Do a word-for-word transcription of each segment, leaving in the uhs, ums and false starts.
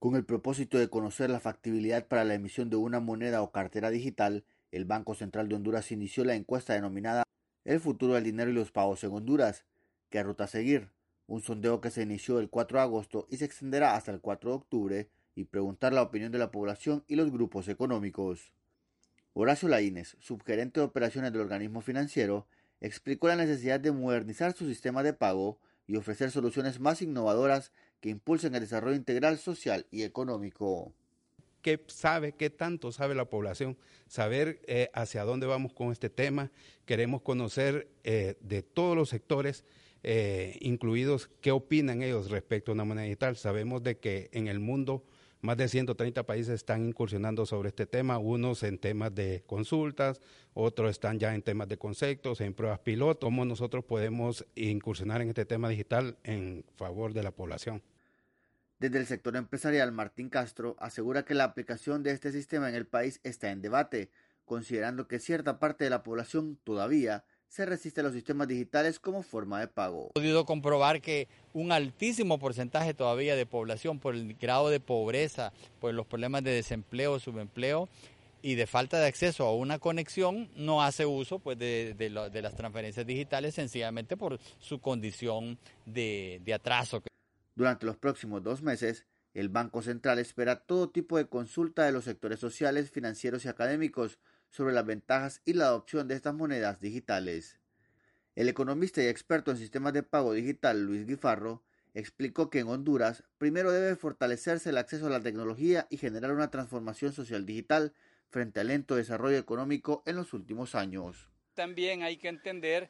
Con el propósito de conocer la factibilidad para la emisión de una moneda o cartera digital, el Banco Central de Honduras inició la encuesta denominada El futuro del dinero y los pagos en Honduras. ¿Qué ruta seguir? Un sondeo que se inició el cuatro de agosto y se extenderá hasta el cuatro de octubre y preguntar la opinión de la población y los grupos económicos. Horacio Laínez, subgerente de operaciones del organismo financiero, explicó la necesidad de modernizar su sistema de pago y ofrecer soluciones más innovadoras que impulsen el desarrollo integral social y económico. ¿Qué sabe, qué tanto sabe la población? Saber eh, hacia dónde vamos con este tema. Queremos conocer eh, de todos los sectores, eh, incluidos qué opinan ellos respecto a una moneda digital. Sabemos de que en el mundo más de ciento treinta países están incursionando sobre este tema, unos en temas de consultas, otros están ya en temas de conceptos, en pruebas piloto. ¿Cómo nosotros podemos incursionar en este tema digital en favor de la población? Desde el sector empresarial, Martín Castro asegura que la aplicación de este sistema en el país está en debate, considerando que cierta parte de la población todavía se resiste a los sistemas digitales como forma de pago. He podido comprobar que un altísimo porcentaje todavía de población, por el grado de pobreza, por los problemas de desempleo, subempleo y de falta de acceso a una conexión, no hace uso pues, de, de, lo, de las transferencias digitales sencillamente por su condición de, de atraso. Durante los próximos dos meses, el Banco Central espera todo tipo de consulta de los sectores sociales, financieros y académicos sobre las ventajas y la adopción de estas monedas digitales. El economista y experto en sistemas de pago digital Luis Guifarro explicó que en Honduras primero debe fortalecerse el acceso a la tecnología y generar una transformación social digital frente al lento desarrollo económico en los últimos años. También hay que entender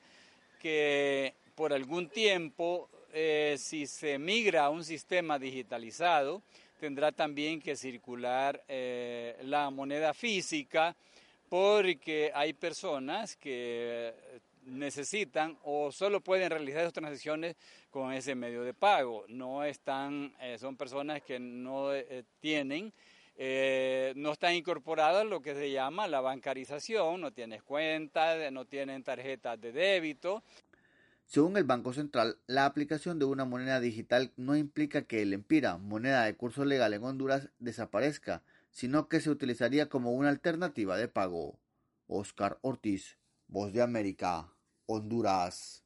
que por algún tiempo, eh, si se migra a un sistema digitalizado, tendrá también que circular eh, la moneda física, porque hay personas que necesitan o solo pueden realizar sus transacciones con ese medio de pago. No están, eh, son personas que no eh, tienen, eh, no están incorporadas lo que se llama la bancarización, no tienen cuentas, no tienen tarjetas de débito. Según el Banco Central, la aplicación de una moneda digital no implica que el empira, moneda de curso legal en Honduras, desaparezca, sino que se utilizaría como una alternativa de pago. Oscar Ortiz, Voz de América, Honduras.